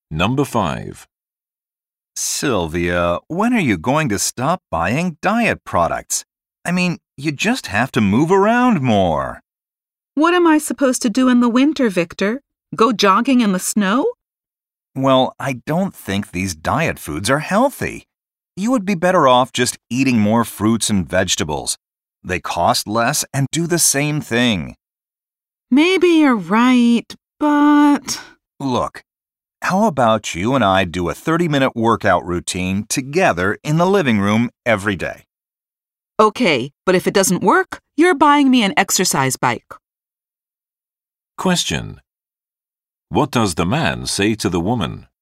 Number 5. Sylvia, when are you going to stop buying diet products? I mean, you just have to move around more. What am I supposed to do in the winter, Victor? Go jogging in the snow? Well, I don't think these diet foods are healthy. You would be better off just eating more fruits and vegetables. They cost less and do the same thing. Maybe you're right, but... Look, how about you and I do a 30-minute workout routine together in the living room every day? Okay, but if it doesn't work, you're buying me an exercise bike. Question. What does the man say to the woman?